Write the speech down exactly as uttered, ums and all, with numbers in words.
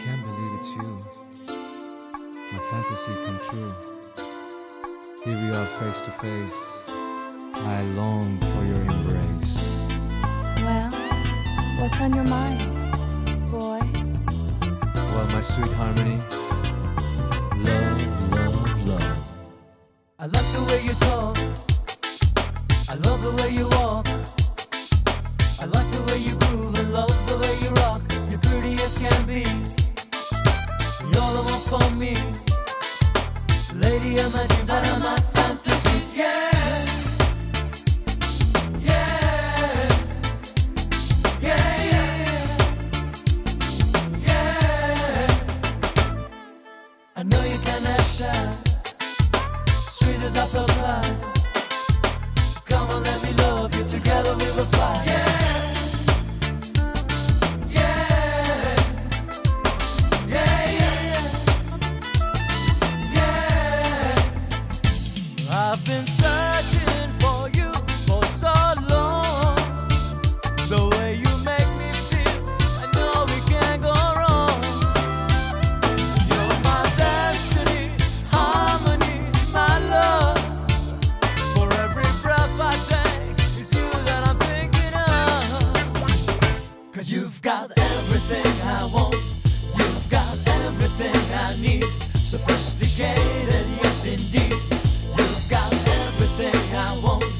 can't believe it's you. My fantasy come true. Here we are face to face. I long for your embrace. Well, what's on your mind, boy? Well, my sweet harmony. Love, love, love. I like the way you talk. I love the way you walk. I like the way you groove and love the way you rock. You're pretty as can be. You're the one for me. Lady of my dreams and of my fantasies, yeah. Yeah. Yeah, yeah. Yeah. I know you can act shy, sweet as apple pie. Come on, let me love you. Together we will fly. Yeah. I've been searching for you for so long. The way you make me feel, I know we can't go wrong. You're my destiny, harmony, my love. For every breath I take, it's you that I'm thinking of. Cause you've got everything I want. You've got everything I need. Sophisticated, yes indeed. Everything I want.